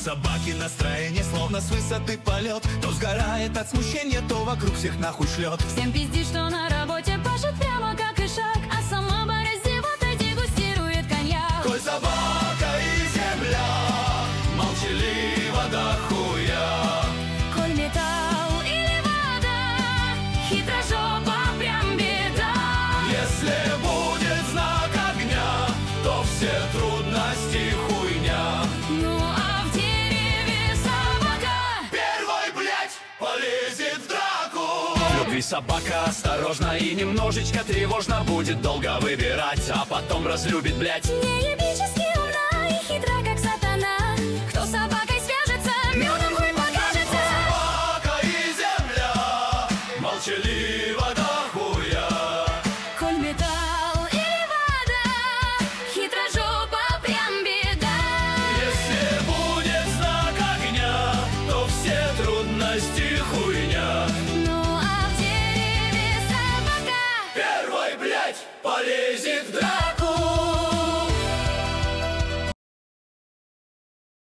собаки настроение, словно с высоты полет. То сгорает от смущения, то вокруг всех нахуй шлет. Всем пиздит, что на работе пашет прямо как и шаг, а сама борясь с зевотой дегустирует коньяк. Коль собака и земля молчаливо до хуя, Коль металл или вода, хитрожопа прям беда. если будет знак огня, то все трудности хуйня. Ну а в дереве собака Первой, блять, полезет в драку. В любви собака осторожна и немножечко тревожно, будет долго выбирать, а потом разлюбит, блять. неебически умна и хитра, как сатана. Кто с собакой свяжется, медом хуй покажется. Собака и земля молчаливо до хуя. Коль металл или вода, хитрожопа прям беда. Если будет знак огня, то все трудности хуйня. Ну а в дереве собака Первой, блять, полезет в драку.